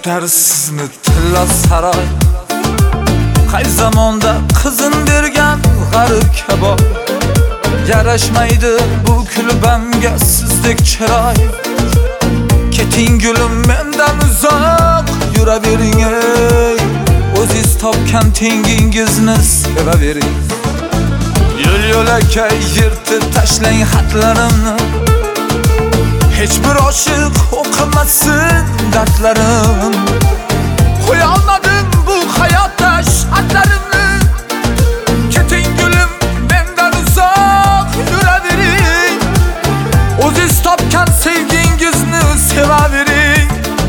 kutar sizni tilla saroy. Qay zamonda qizin bergan g'arib kabob. Yarashmaydi bu kulbamga sizdek chiroy. Keting gulim mendan uzoq yuravering ey. O'zingiz topgan tengingizni sevavering. Yo'l-yo'lakay yirtib tashlang xatlarimni. Hech bir oshiq o'qimasin dardlarim. Qo'ya olmadim bu hayotda shartlarimni. Keting gulim mendan uzoq yuravering. O'zingiz topgan sevgingizni sevavering.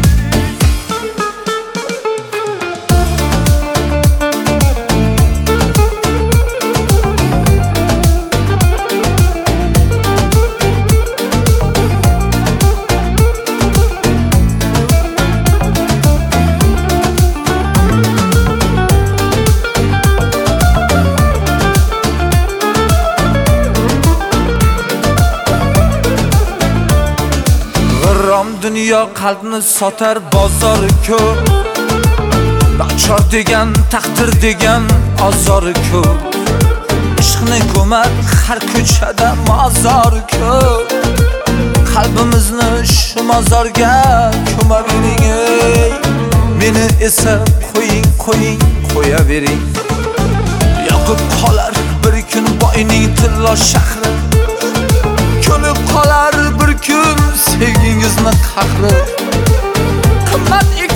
Dünya qalbni sotar bozori ko'p. Nachor degan taqdir degan azori ko'p. Ishqni ko'mar har ko'chada mozor ko'p. Qalbimizni shu mozorga ko'mavering ey. Meni esa qo'ying qo'yavering. Yoqib qolar bir kun boyning tilla shahri. Ko'nib qolar bir kun sevgingizni qahri. Qimmat